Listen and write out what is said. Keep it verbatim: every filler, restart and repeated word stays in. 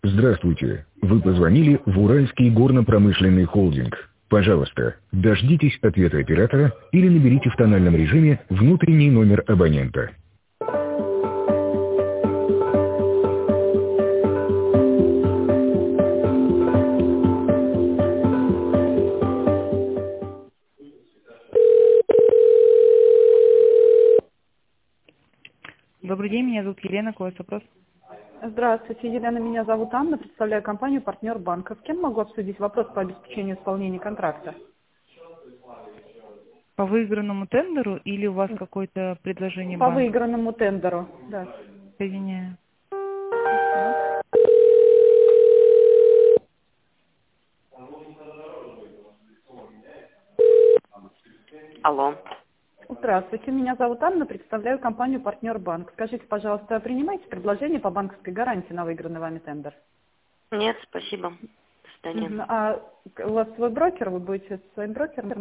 Здравствуйте. Вы позвонили в Уральский горно-промышленный холдинг. Пожалуйста, дождитесь ответа оператора или наберите в тональном режиме внутренний номер абонента. Добрый день, меня зовут Елена, какой вопрос? Здравствуйте, Елена, меня зовут Анна, представляю компанию «Партнер банка». С кем могу обсудить вопрос по обеспечению исполнения контракта? По выигранному тендеру или у вас какое-то предложение По банка? выигранному тендеру, да. Соединяю. Алло. Здравствуйте, меня зовут Анна, представляю компанию «Партнер банк». Скажите, пожалуйста, принимаете предложение по банковской гарантии на выигранный вами тендер? Нет, спасибо. До свидания. Мгм. А у вас свой брокер, вы будете своим брокером?